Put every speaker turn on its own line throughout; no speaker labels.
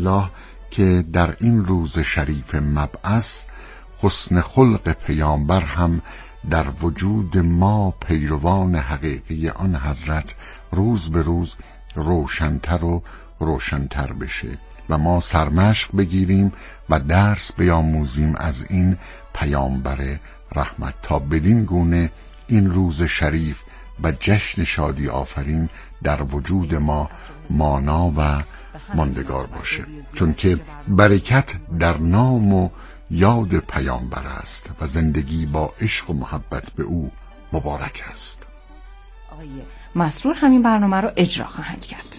الله که در این روز شریف مبعث حسن خلق پیامبر هم در وجود ما پیروان حقیقی آن حضرت روز به روز روشن‌تر و روشن‌تر بشه و ما سرمشق بگیریم و درس بیاموزیم از این پیامبر رحمت تا بدین گونه این روز شریف و جشن شادی آفرین در وجود ما مانا و ماندگار باشه، چون که برکت در نام و یاد پیامبر است و زندگی با عشق و محبت به او مبارک است.
آقای مسرور همین برنامه رو اجرا خواهند کرد.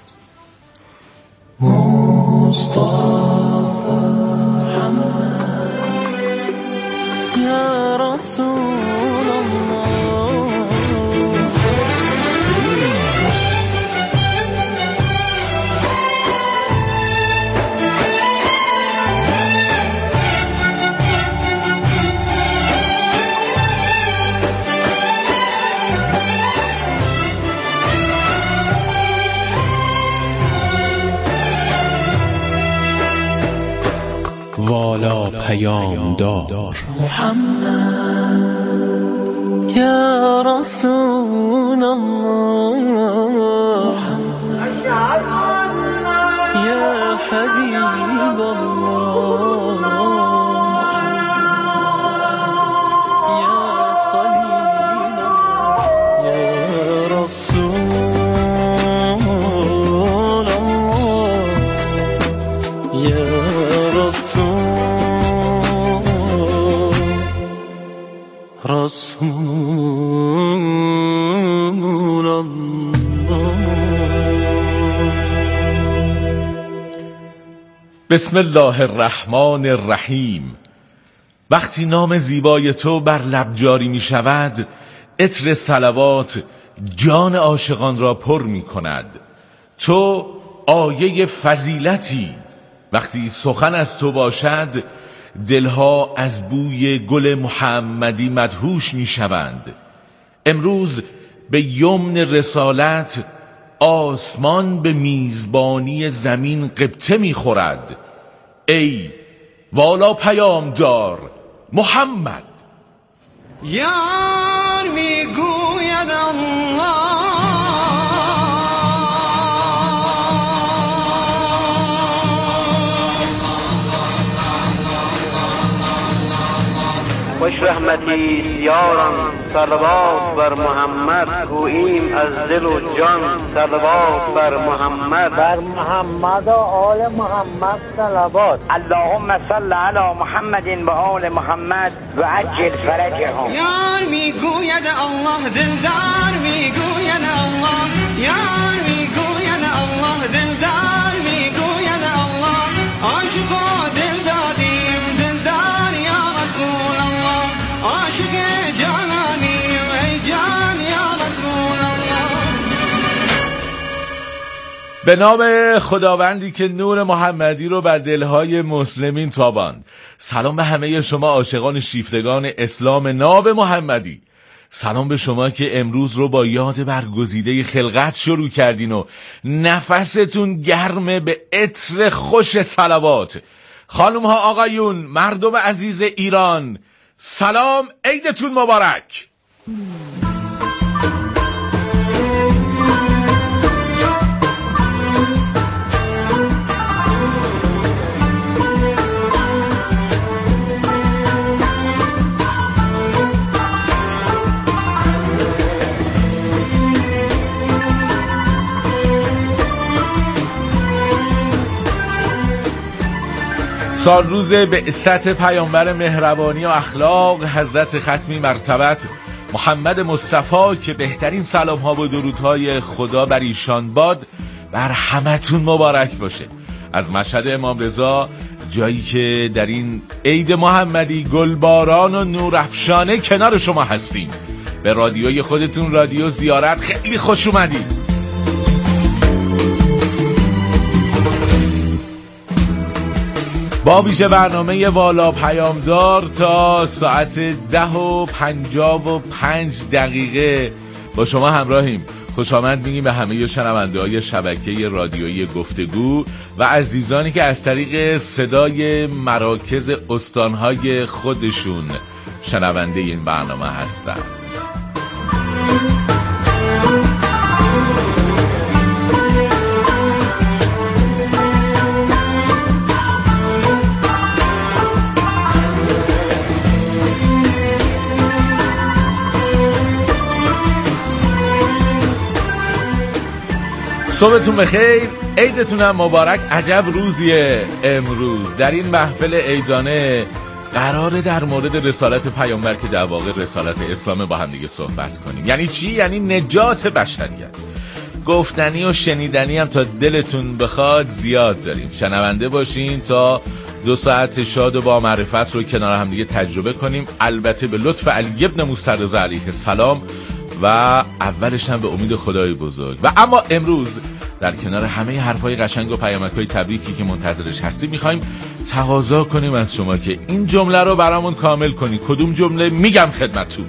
مصطفی یا رسول الله
والا پیامدار
محمد یا رسول الله یا حبیب الله یا خلیل الله یا رسول الله یا رسول الله.
بسم الله الرحمن الرحیم. وقتی نام زیبای تو بر لب جاری می شود، عطر صلوات جان عاشقان را پر می کند. تو آیه فضیلتی، وقتی سخن از تو باشد دلها از بوی گل محمدی مدهوش می شوند. امروز به یمن رسالت آسمان به میزبانی زمین قبطه می خورد. ای والا پیامدار محمد.
یار می گوید الله
خوش رحمتی یاران صلوات بر محمد، گوییم از دل و جان صلوات بر محمد،
بر محمد و آل محمد صلوات.
اللهم صل علی محمد و آل محمد و عجل فرجهم.
یار میگوید الله دلدار میگوید الله، یار میگوید الله دلدار میگوید الله، عاشق و دلدادیم دلدار یا رسول الله، عاشق جانانیم ای جان یا رسول الله.
به نام خداوندی که نور محمدی رو بر دلهای مسلمین تاباند. سلام به همه شما عاشقان شیفتگان اسلام ناب محمدی. سلام به شما که امروز رو با یاد برگزیده خلقت شروع کردین و نفستون گرمه به عطر خوش صلوات. خانم ها آقایون، مردم عزیز ایران، سلام، عیدتون مبارک. سال روز بعثت پیامبر مهربانی و اخلاق حضرت ختمی مرتبت محمد مصطفی که بهترین سلام ها و درودهای خدا بر ایشان باد بر همتون مبارک باشه. از مشهد امام رضا، جایی که در این عید محمدی گلباران و نورافشانه کنار شما هستیم، به رادیوی خودتون رادیو زیارت خیلی خوش اومدید. با ویژه برنامه والا پیامدار تا ساعت 10:55 با شما همراهیم. خوش آمد میگیم به همه شنونده‌های شبکه رادیویی گفتگو و عزیزانی که از طریق صدای مراکز استانهای خودشون شنونده این برنامه هستند. صبحتون بخیر، عیدتونم مبارک. عجب روزیه امروز. در این محفل عیدانه قراره در مورد رسالت پیامبر که در واقع رسالت اسلام با هم دیگه صحبت کنیم. یعنی چی؟ یعنی نجات بشریت. گفتنی و شنیدنی هم تا دلتون بخواد زیاد داریم. شنونده باشین تا 2 ساعت شاد و با معرفت رو کنار هم دیگه تجربه کنیم، البته به لطف علی ابن موسی رضا علیه السلام و اولش هم به امید خدای بزرگ. و اما امروز در کنار همه حرفای قشنگ و پیامک‌های تبریکی که منتظرش هستیم می‌خوایم تقاضا کنیم از شما که این جمله رو برامون کامل کنی. کدوم جمله؟ میگم خدمتتون.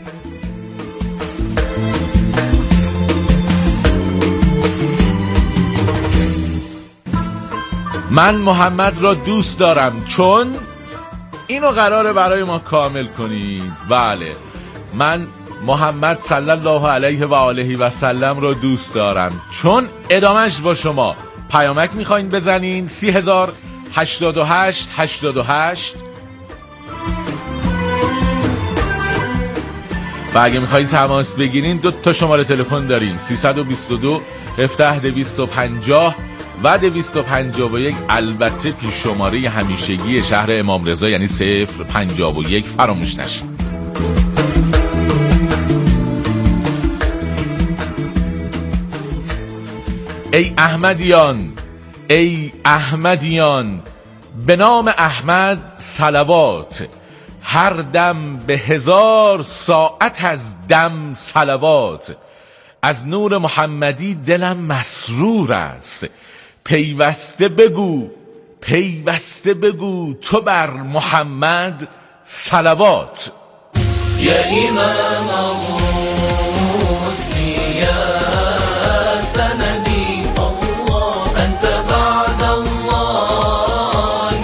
من محمد را دوست دارم چون اینو قراره برای ما کامل کنید. بله، من محمد صلی الله علیه و آله و سلم رو دوست دارم چون. ادامهش با شما پیامک میخواین بزنین 30,088 88 و اگه میخواین تماس بگیرین 2 شماره تلفن داریم، 322 17 250 و 251. البته پیش شماره همیشگی شهر امام رضا یعنی 051 فراموش نشه. ای احمدیان، ای احمدیان، به نام احمد صلوات، هر دم به 1000 ساعت از دم صلوات. از نور محمدی دلم مسرور است، پیوسته بگو، پیوسته بگو تو بر محمد صلوات.
یا امام الرسل یا سندی، انت بعد الله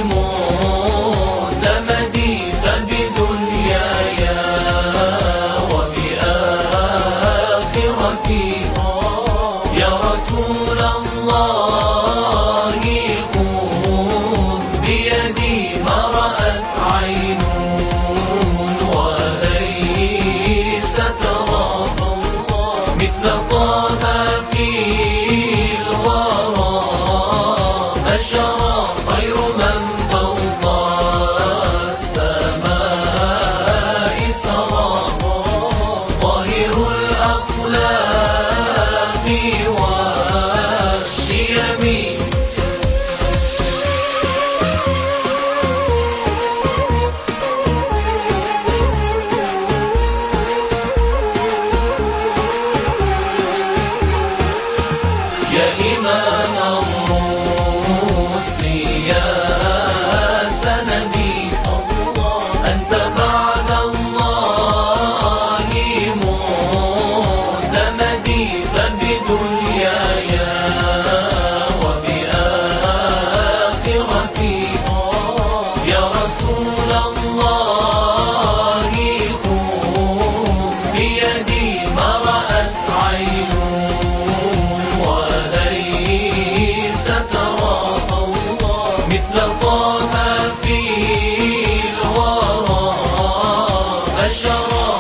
معتمدی، فبدنیای و بآخرتی یا رسول الله خذ بیدی ما رأت عین وليس ترى مثل طه في الورى بشرا خير من فوق السماء سرى ظاهر الأخلاق والشيم. يا إمام الرسل يا سندي، أنت بعد الله معتمدي، فبدنياي وبآخرتي يا رسول الله خذ بيدي ما رأت عين وليس ترى مثل طه في الورى بشرا.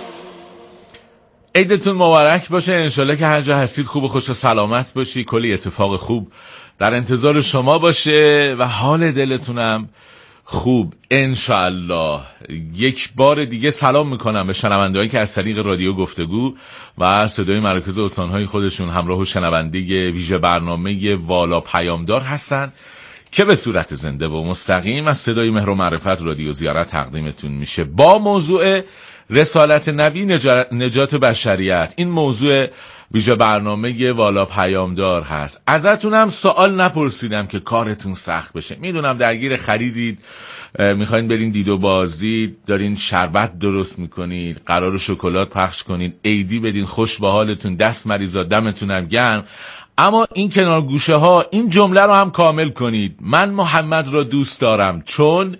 عیدتون مبارک باشه. انشالله که هر جا هستید خوب و خوش و سلامت باشی، کلی اتفاق خوب در انتظار شما باشه و حال دلتونم خوب انشالله. یک بار دیگه سلام میکنم به شنوندهایی که از طریق رادیو گفتگو و صدای مراکز استانهای خودشون همراه و شنونده ویژه برنامه والا پیامدار هستن که به صورت زنده و مستقیم از صدای مهر و معرفت رادیو زیارت تقدیمتون میشه با موضوع رسالت نبی، نجات بشریت. این موضوع ویژه برنامه والا پیامدار هست. ازتونم سوال نپرسیدم که کارتون سخت بشه. میدونم درگیر خریدید، میخواین برین دید و بازدید، دارین شربت درست میکنید، قرار شکلات پخش کنید، عیدی بدین، خوش به حالتون، دست مریضا، دمتونم گرم. اما این کنار گوشه ها این جمله رو هم کامل کنید: من محمد را دوست دارم چون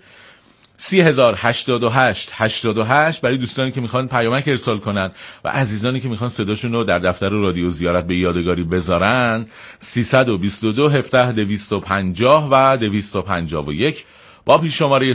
30,088 برای دوستانی که میخوان پیامک ارسال کنن و عزیزانی که میخوان صداشون رو در دفتر رادیو زیارت به یادگاری بذارن 322 17 250 و 251 با پیش شماره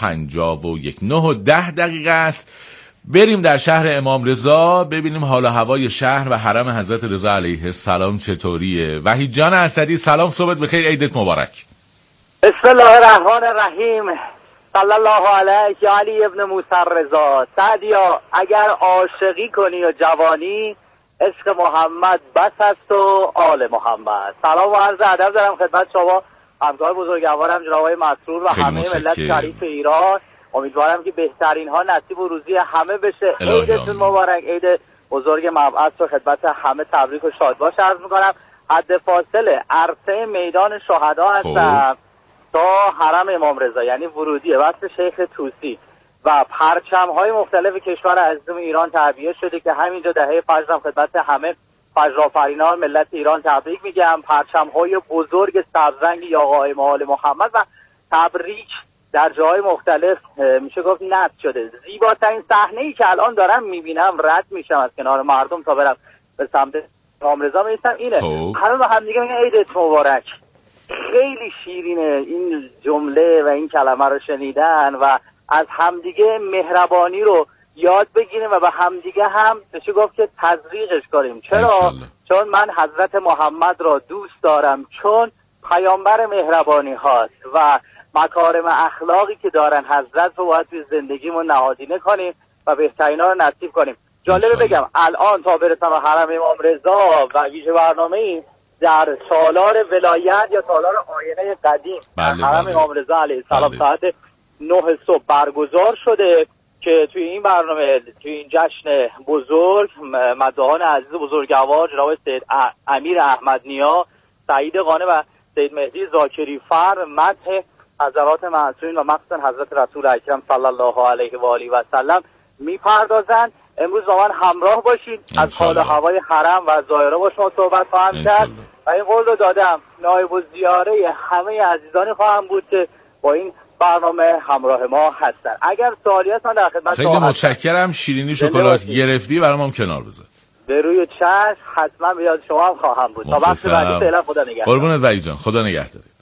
051 9 و 10 دقیقه است. بریم در شهر امام رضا ببینیم حال و هوای شهر و حرم حضرت رضا علیه السلام چطوریه. وحید جان اسدی سلام، صبحت بخیر، عیدت مبارک.
بسم الله الرحمن الرحیم. صلی الله علیه یا علی ابن موسی رضا. سعدیا اگر عاشقی کنی و جوانی، عشق محمد بس است و آل محمد. سلام و عرض ادب دارم خدمت شما همکار بزرگوارم جناب آقای مسرور و همه ملت شریف ایران. امیدوارم که بهترین ها نصیب و روزی همه بشه. عیدتون مبارک، عید بزرگ مبعث رو خدمت همه تبریک و شادباش عرض میکنم. حد فاصله عرصه میدان شهدا هستم تا حرم امام رضا، یعنی ورودی وصل شیخ طوسی و پرچم‌های مختلف کشور عزیزم ایران تعبیه شده که همینجا دهه فجرم خدمت همه فجرآفرینان ملت ایران تبریک میگم. پرچم‌های بزرگ سبزرنگ یا آقای آل محمد و تبریک در جای مختلف میشه گفت نصب شده. زیباترین صحنه‌ای که الان دارم میبینم، رد میشم از کنار مردم تا برم به سمت امام رضا میرسم، اینه همه با هم دیگه میگن عیدت مبارک. خیلی شیرینه این جمله و این کلمه رو شنیدن و از همدیگه مهربانی رو یاد بگیریم و به همدیگه هم بشه گفت که تزریقش کنیم. چرا؟ چون من حضرت محمد را دوست دارم، چون پیامبر مهربانی هاست و مکارم اخلاقی که دارن حضرت رو باید توی زندگیمون نهادینه کنیم و بهترینا رو نصیب کنیم. جالبه بگم الان تا برسم به حرم امام رضا و ویژه برنامه‌ای در سالار ولایت یا سالار آینه قدیم حرم امام رضا علیه السلام ساعت 9 صبح برگزار شده که توی این برنامه، توی این جشن بزرگ، مداحان عزیز بزرگوار جناب سید امیر احمد نیا، سعید قانع و سید مهدی زاکری فر مدح حضرات معصومین و مخصوصا حضرت رسول اکرم صلی الله علیه و آله و سلم میپردازند. امروز با من همراه باشید، از حال و هوای حرم و ظاهره با شما صحبت خواهم کرد و این قول رو دادم نایب الزیاره همه عزیزانی خواهم بود که با این برنامه همراه ما هستن. اگر سوالی هست من در خدمت شما
خیلی متشکرم. شیرینی شکلات گرفتی برام هم کنار بذار.
به روی چشم حتما به یاد شما هم خواهم بود. تا وقت بعدی فعلا خدا نگهدار.
قربونت وحید جان، خدا نگهدارت.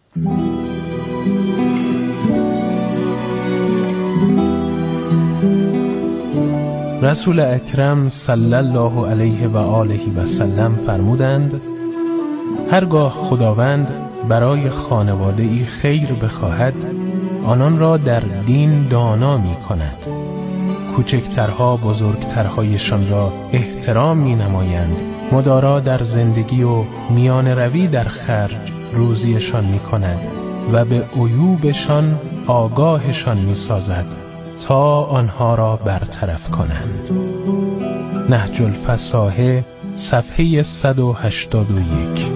رسول اکرم صلی الله علیه و آله و سلم فرمودند: هرگاه خداوند برای خانواده ای خیر بخواهد، آنان را در دین دانا می کند. کوچکترها بزرگترهایشان را احترام می نمایند. مدارا در زندگی و میان روی در خرج روزیشان می کند و به عیوبشان آگاهشان می سازد تا آنها را برطرف کنند. نهج الفصاحه صفحه 181.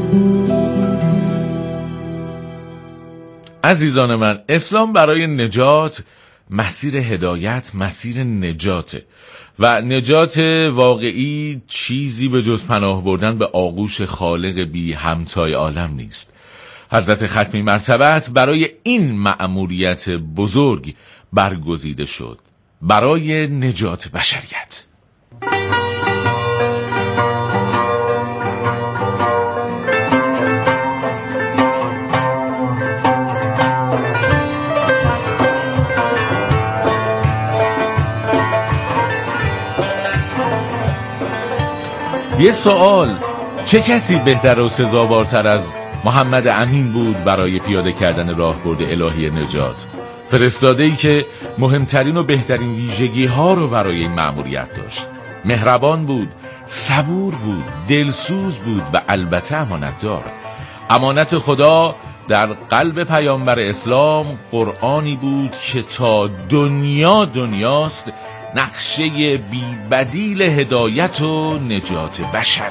عزیزان من، اسلام برای نجات مسیر هدایت، مسیر نجاته و نجات واقعی چیزی به جز پناه بردن به آغوش خالق بی همتای عالم نیست. حضرت ختمی مرتبت برای این مأموریت بزرگ برگزیده شد، برای نجات بشریت. یه سوال: چه کسی بهتر و سزاوارتر از محمد امین بود برای پیاده کردن راهبرد الهی نجات؟ فرستاده‌ای که مهمترین و بهترین ویژگی ها رو برای این مأموریت داشت. مهربان بود، صبور بود، دلسوز بود و البته امانتدار. امانت خدا در قلب پیامبر اسلام قرآنی بود که تا دنیاست نقشه بی بدیل هدایت و نجات بشر.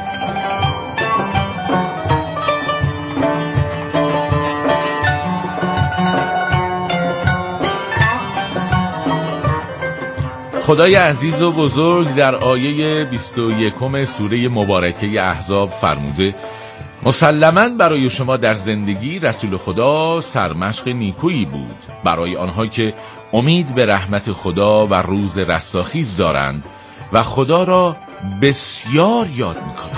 خدای عزیز و بزرگ در آیه 21 سوره مبارکه احزاب فرموده مسلماً برای شما در زندگی رسول خدا سرمشق نیکویی بود، برای آنها که امید به رحمت خدا و روز رستاخیز دارند و خدا را بسیار یاد می‌کنند.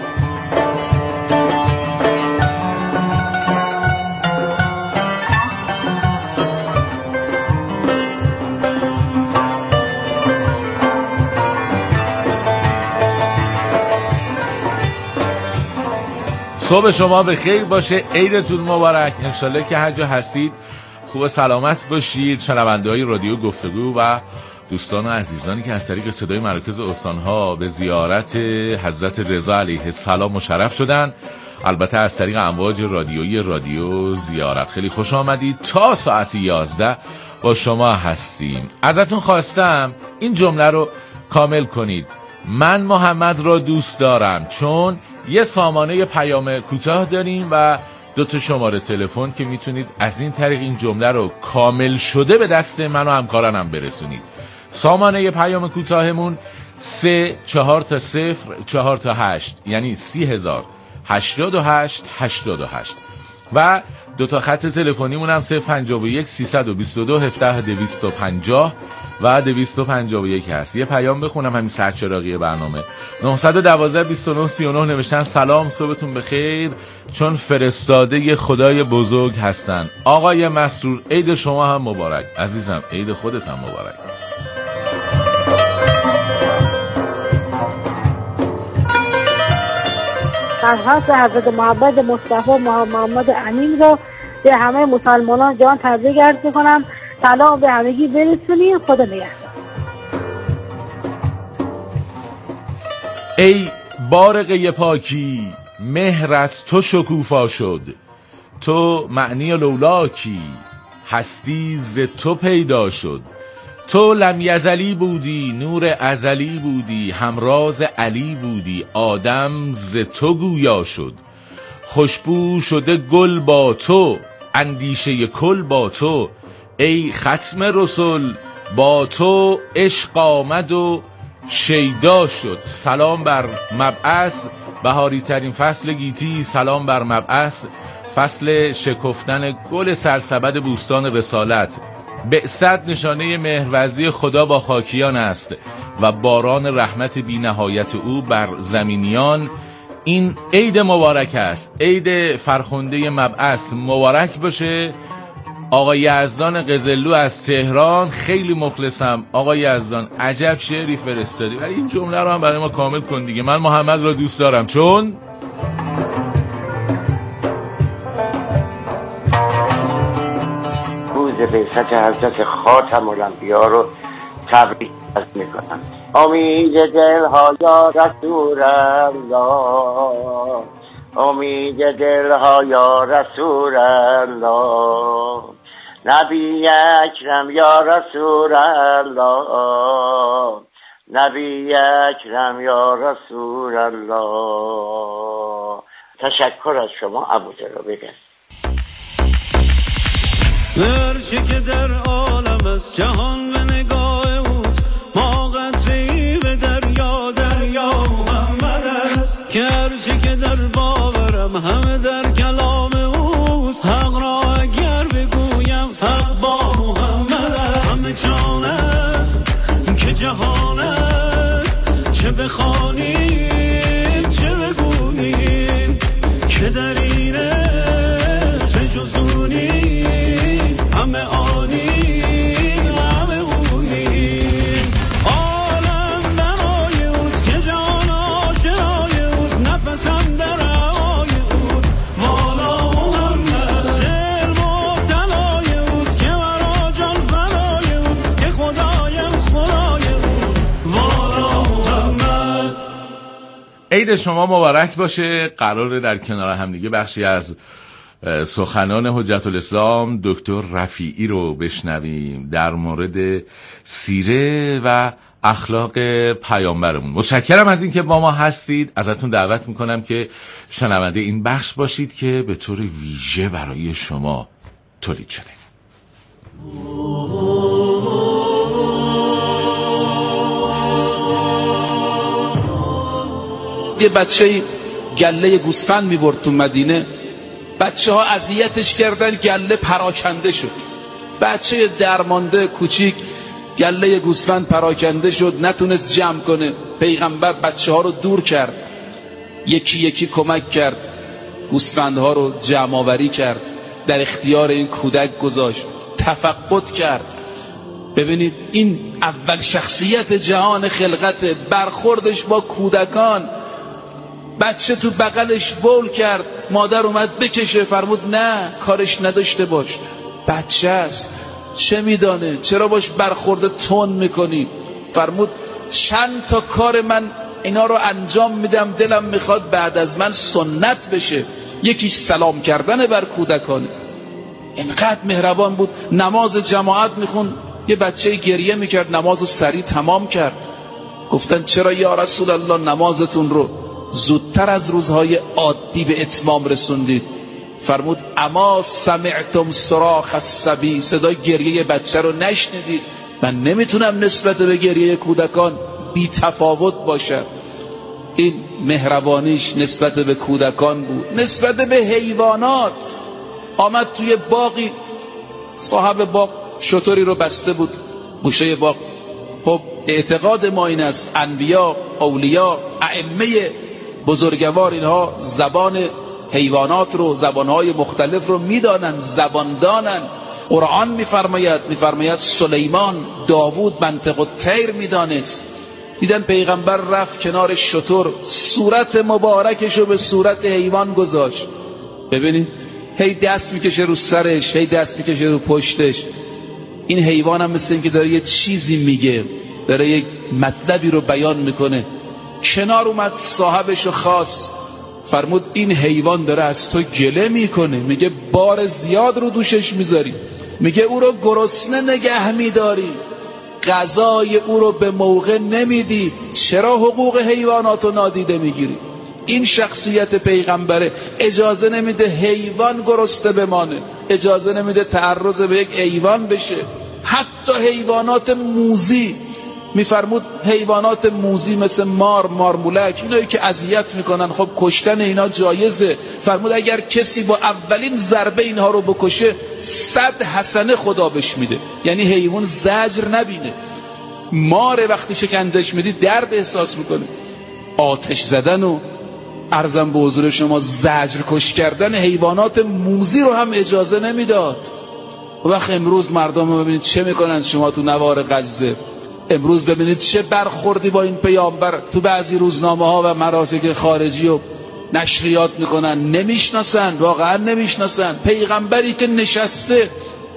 صبح شما به خیر باشه، عیدتون مبارک. انشالله که هر جا هستید خوب و سلامت باشید. شنونده های رادیو گفتگو و دوستان و عزیزانی که از طریق صدای مراکز استانها به زیارت حضرت رضا علیه السلام مشرف شدن، البته از طریق امواج رادیویی رادیو زیارت، خیلی خوش آمدید. تا ساعت 11 با شما هستیم. ازتون خواستم این جمله رو کامل کنید: من محمد را دوست دارم. چون یه سامانه پیام کوتاه داریم و 2 شماره تلفن که میتونید از این طریق این جمله رو کامل شده به دست من و همکارانم برسونید. سامانه پیام کوتاهمون 3404 یعنی 3008888 و 2 خط تلفنیمون هم 051 322 17 250 و 251 هست. یه پیام بخونم همین سرچراغی برنامه 912 29 39 نوشتن سلام صبحتون بخیر، چون فرستاده خدای بزرگ هستن. آقای مسرور عید شما هم مبارک. عزیزم عید خودت هم مبارک.
سرحضرت حضرت محمد مصطفی محمد امین را به همه مسلمانان جان تبریک عرض می‌کنم. سلام به همگی برسونید. خدا نگهدار.
ای بارقه پاکی مهر از تو شکوفا شد، تو معنی لولاکی هستی ز تو پیدا شد. تو لم یزلی بودی نور ازلی بودی، همراز علی بودی آدم ز تو گویا شد. خوشبو شده گل با تو اندیشه کل با تو، ای ختم رسول با تو عشق آمد و شیدا شد. سلام بر مبعث بهاری ترین فصل گیتی، سلام بر مبعث فصل شکفتن گل سرسبد بوستان رسالت. بعثت نشانه مهروزی خدا با خاکیان است و باران رحمت بی نهایت او بر زمینیان. این عید مبارک است، عید فرخنده مبعث مبارک باشه. آقای یزدان قزلو از تهران، خیلی مخلصم آقای یزدان، عجب شعری فرستادی، ولی این جمله رو هم برای ما کامل کن دیگه. من محمد را دوست دارم چون
روز بعثت حضرت خاتم الانبیا رو تبریک میکنم. امید دلها یا رسول الله، امید دلها یا رسول الله، نبی اکرم یا رسول الله، نبی اکرم یا رسول الله. تشکر از شما ابوذر بگم.
هرچه که در عالم است جهان به نگاه اوست، ما قطره‌ای به دریا دریا محمد است. که هرچه که در باورم همه در کلام اوست، حق را اگر بگویم حق با محمد است. همه جان است که جهان است، چه بخوانیم چه بگوییم که در اینه چه جزونی همه آنیم همه اونیم. عالم برای اوست که جان آشنای اوست، نفسم در هوای اوست والا محمد. دل مبتلای اوست که مرا جان فدای اوست، که خدایم خدای اوست والا محمد.
عید شما مبارک باشه. قراره در کنار هم دیگه بخشی از سخنان حجت الاسلام دکتر رفیعی رو بشنویم در مورد سیره و اخلاق پیامبرمون. متشکرم از اینکه با ما هستید. ازتون دعوت میکنم که شنونده این بخش باشید که به طور ویژه برای شما تولید شده.
یه بچه گله گوسفند میبرد تو مدینه، بچه ها اذیتش کردن، گله پراکنده شد. بچه درمانده کوچیک گله گوسفند پراکنده شد، نتونست جمع کنه. پیغمبر بچه ها رو دور کرد، یکی یکی کمک کرد، گوسفندها رو جمع آوری کرد، در اختیار این کودک گذاشت، تفقد کرد. ببینید این اول شخصیت جهان خلقت، برخوردش با کودکان. بچه تو بغلش بول کرد، مادر اومد بکشه، فرمود نه، کارش نداشته باش، بچه است، چه میدانه، چرا باش برخورد تون میکنی؟ فرمود چند تا کار من اینا رو انجام میدم، دلم میخواد بعد از من سنت بشه. یکیش سلام کردن بر کودکانه. اینقدر مهربان بود. نماز جماعت میخوند، یه بچه گریه میکرد، نماز رو سریع تمام کرد. گفتن چرا یا رسول الله نمازتون رو زودتر از روزهای عادی به اتمام رسوندید؟ فرمود اما سمعتم صراخ الصبی، صدای گریه بچه رو نشنیدید؟ من نمیتونم نسبت به گریه کودکان بی تفاوت باشم. این مهربانیش نسبت به کودکان بود. نسبت به حیوانات، آمد توی باقی، صاحب باغ شتری رو بسته بود گوشه باغ. خب اعتقاد ما این است انبیا، اولیا، ائمه بزرگوار اینها زبان حیوانات رو، زبانهای مختلف رو میدانن، زبان دانن. قرآن میفرماید سلیمان، داوود منطق الطیر میدانست. دیدن پیغمبر رفت کنار شتر، صورت مبارکش رو به صورت حیوان گذاشت. ببینید هی دست میکشه رو سرش، هی دست میکشه رو پشتش. این حیوان هم مثل این که داره یه چیزی میگه، داره یک مطلبی رو بیان میکنه. کنار اومد صاحبش رو خواست، فرمود این حیوان داره از تو گله میکنه، میگه بار زیاد رو دوشش میذاری، میگه او رو گرسنه نگه میداری، غذای او رو به موقع نمیدی، چرا حقوق حیوانات رو نادیده میگیری؟ این شخصیت پیغمبره. اجازه نمیده حیوان گرسنه بمانه، اجازه نمیده تعرض به یک حیوان بشه. حتی حیوانات موذی، میفرمود حیوانات موذی مثل مار، مارمولک، اینایی که اذیت میکنن، خب کشتن اینا جایزه. فرمود اگر کسی با اولین ضربه اینها رو بکشه 100 حسنه خدا بهش میده. یعنی حیوان زجر نبینه. مار وقتی شکنجهش میدی درد احساس میکنه. آتش زدن و عرضم به حضور شما زجر کش کردن حیوانات موذی رو هم اجازه نمیداد. وقت امروز مردم رو ببینید چه میکنن شما تو نوار غزه. امروز ببینید چه برخوردی با این پیامبر تو بعضی روزنامه ها و مراتع خارجی و نشریات میکنن. نمیشناسن، واقعا نمیشناسن. پیغمبری که نشسته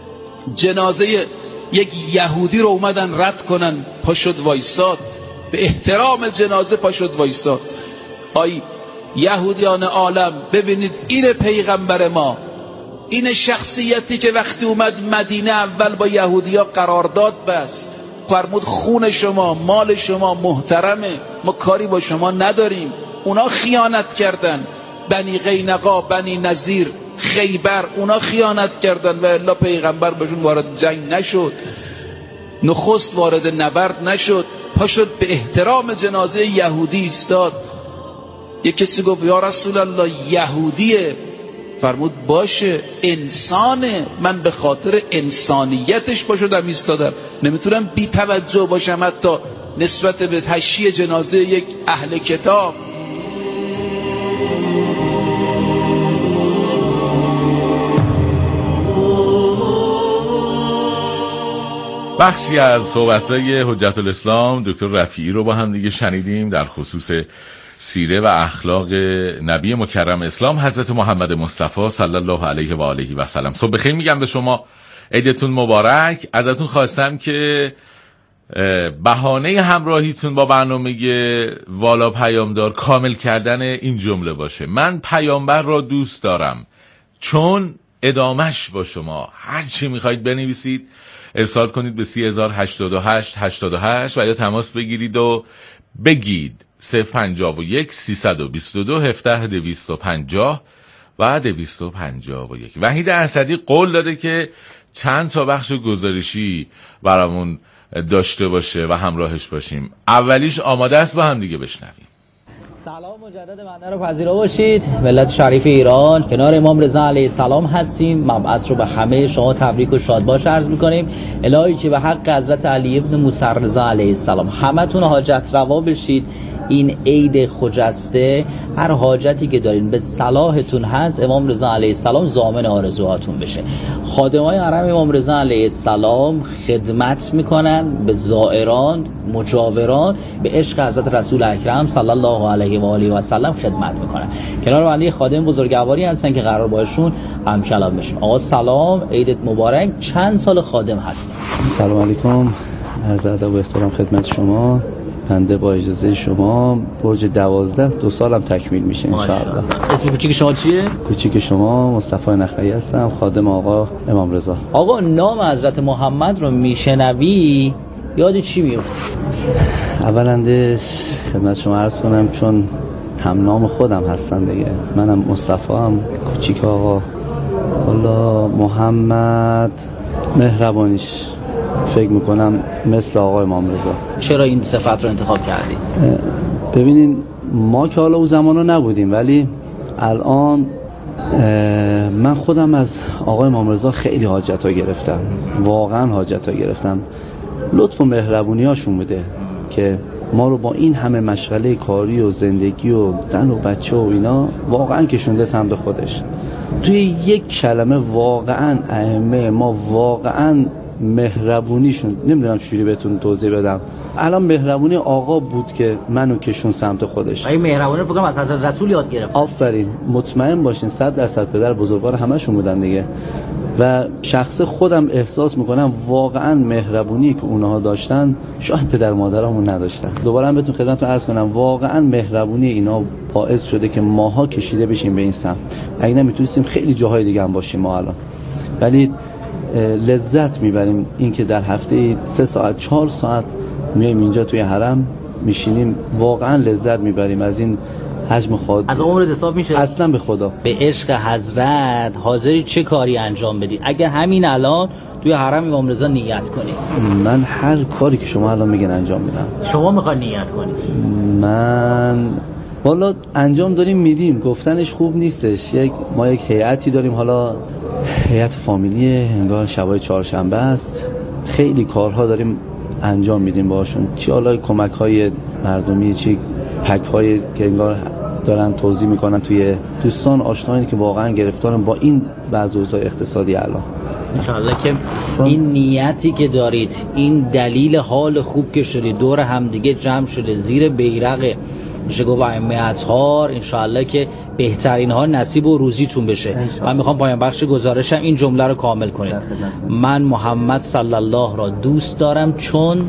جنازه یک یهودی رو اومدن رد کنن، پا شد وایساد، به احترام جنازه پا شد وایساد. آی یهودیان عالم، ببینید این پیغمبر ما، این شخصیتی که وقتی اومد مدینه اول با یهودیا قرارداد بست، فرمود خون شما، مال شما محترمه، ما کاری با شما نداریم. اونا خیانت کردن، بنی قینقا، بنی نذیر، خیبر، اونا خیانت کردن و الا پیغمبر بهشون وارد جنگ نشد، نخست وارد نبرد نشد، پا شد به احترام جنازه یهودی ایستاد. یک کسی گفت یا رسول الله یهودیه، فرمود باشه، انسانه، من به خاطر انسانیتش پا شدم ایستادم، نمیتونم بی توجه باشم حتی نسبت به تشییع جنازه یک اهل کتاب.
بخشی از صحبت‌های حجت الاسلام دکتر رفیعی رو با هم دیگه شنیدیم در خصوص سیره و اخلاق نبی مکرم اسلام حضرت محمد مصطفی صلی الله علیه و آله و سلم. صبح بخیر میگم به شما، عیدتون مبارک. ازتون خواستم که بهانه همراهیتون با برنامه والا پیامدار کامل کردن این جمله باشه: من پیامبر را دوست دارم، چون ادامش با شما. هر چی میخواید بنویسید ارسال کنید به 3088 و یا تماس بگیرید و بگید 051 322 17 250 و 251. وحید اسدی قول داده که چند تا بخش گزارشی برامون داشته باشه و همراهش باشیم. اولیش آماده است، با هم دیگه بشنویم.
سلام مجدد بنده رو پذیرا باشید. ملت شریف ایران، کنار امام رضا علیه السلام هستیم. مبعث رو به همه شما تبریک و شادباش عرض می‌کنیم. الهی که به حق حضرت علی ابن موسی رضا علیه السلام همتون حاجت روا بشید. این عید خجسته هر حاجتی که دارین به صلاحتون هست امام رضا علیه السلام ضامن آرزوهاتون بشه. خادمای حرم امام رضا علیه السلام خدمت میکنن به زائران، مجاوران، به عشق حضرت رسول اکرم صلی الله علیه و آله و سلم خدمت میکنن. کنار بنده خادم بزرگواری هستن که قرار باشون هم کلام بشیم. آقا سلام، عیدت مبارک. چند سال خادم هستیم؟
سلام علیکم، عرض ادب و احترام خدمت شما. بنده با اجازه شما برج 12 2 سالم تکمیل میشه انشاءالله.
اسم کوچیک شما چیه؟
کوچیک شما مصطفی نخعی هستم، خادم آقا امام رضا.
آقا نام حضرت محمد رو میشنوی یاد چی میفته؟
اولندش خدمت شما عرض کنم چون هم نام خودم هستن دیگه، منم مصطفی هم کوچیک آقا. والا محمد مهربانیش فکر میکنم مثل آقا امام رضا.
چرا این صفت رو انتخاب کردی؟
ببینین ما که حالا اون زمانا نبودیم، ولی الان من خودم از آقا امام رضا خیلی حاجت ها گرفتم، واقعا حاجت ها گرفتم. لطف و مهربونی هاشون بوده که ما رو با این همه مشغله کاری و زندگی و زن و بچه و اینا واقعا کشونده سمت خودش. توی یک کلمه واقعا ائمه ما واقعا مهربونیشون نمیدونم چجوری بهتون توضیح بدم. الان مهربونی آقا بود که منو کشون سمت خودش.
این مهربونی رو فکر کنم از حضرت رسول یاد گرفت.
آفرین، مطمئن باشین 100% پدر بزرگوار همشون بودن دیگه. و شخص خودم احساس میکنم واقعا مهربونی که اونها داشتن شاید پدر مادرامون نداشتن. دوباره هم بهتون خدمتتون عرض کنم واقعا مهربونی اینا باعث شده که ماها کشیده بشیم به این سمت. اگه نمیتونستیم خیلی جاهای دیگه هم باشیم ما الان. ولی لذت میبریم این که در هفته 3 ساعت 4 ساعت میایم اینجا توی حرم میشینیم، واقعا لذت میبریم از این حجم خود.
از عمرت حساب میشه؟
اصلا به خدا.
به عشق حضرت حاضری چه کاری انجام بدی؟ اگر همین الان توی حرم امام رضا نیت کنی.
من هر کاری که شما الان میگن انجام میدم.
شما میخوای نیت کنی؟
من والا انجام داریم میدیم، گفتنش خوب نیستش. ما یک هیئتی داریم، حالا هیئت فامیلیه، انگار شبای چهارشنبه است، خیلی کارها داریم انجام میدیم باشون. چی حالا کمک‌های مردمی، چی پک‌های که انگار دارن توزیع میکنن توی دوستان آشنایی که واقعا گرفتارن با این بعض اوضاع اقتصادی الان.
انشاءالله که این نیتی که دارید، این دلیل حال خوب که شدید، دور همدیگه جمع شده زیر بیرق میشه گفت ائمه اطهار، انشاءالله که بهترین ها نصیب و روزیتون بشه. من میخوام پایان بخش گزارشم این جمله رو کامل کنید. من محمد صلی الله را دوست دارم چون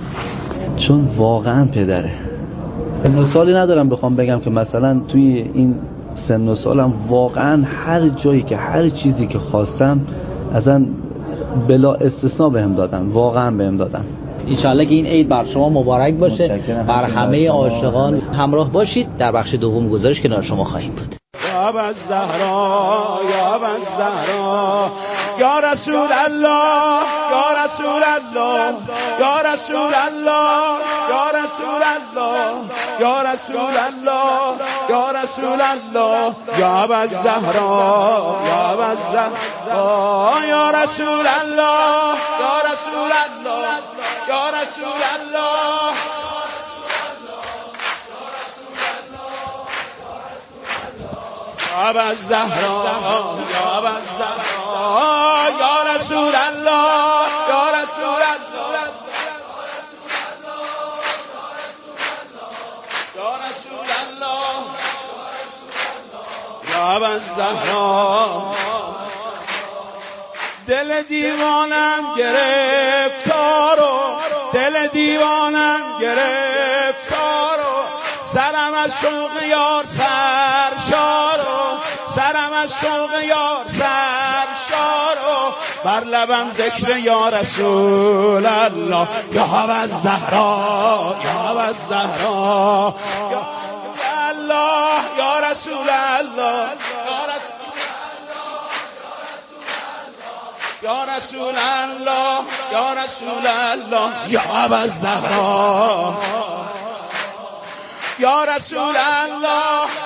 واقعا پدره. مثالی ندارم بخوام بگم که مثلا توی این سن و سالم واقعا هر جایی که هر چیزی که خواستم اصلا بلا استثناء بهم دادن، واقعا بهم دادن.
انشاءالله که این عید بر شما مبارک باشه، بر همه عاشقان همراه باشید. در بخش دوم گزارش کنار شما خواهیم بود.
یا ابوالزهرا یا ابوالزهرا یا رسول الله یا رسول الله یا رسول الله یا رسول الله یا رسول الله یا رسول الله یا ابوالزهرا یا ابوالزهرا یا رسول الله یا رسول الله یا رسول الله یا ابوالزهرا یا ابوالزهرا یا رسول الله یا رسول الله یا رسول الله یا ابوالزهرا دل دیوانم گرفتار و دل دیوانم گرفتار و سرم از شوق یار سرشار و سرم
دلم از شوق یار سرشار و بر لبم ذکر یا رسول الله یا حبذ زهرا یا حبذ زهرا یا الله یا رسول الله یا رسول الله یا رسول الله یا حبذ زهرا یا رسول الله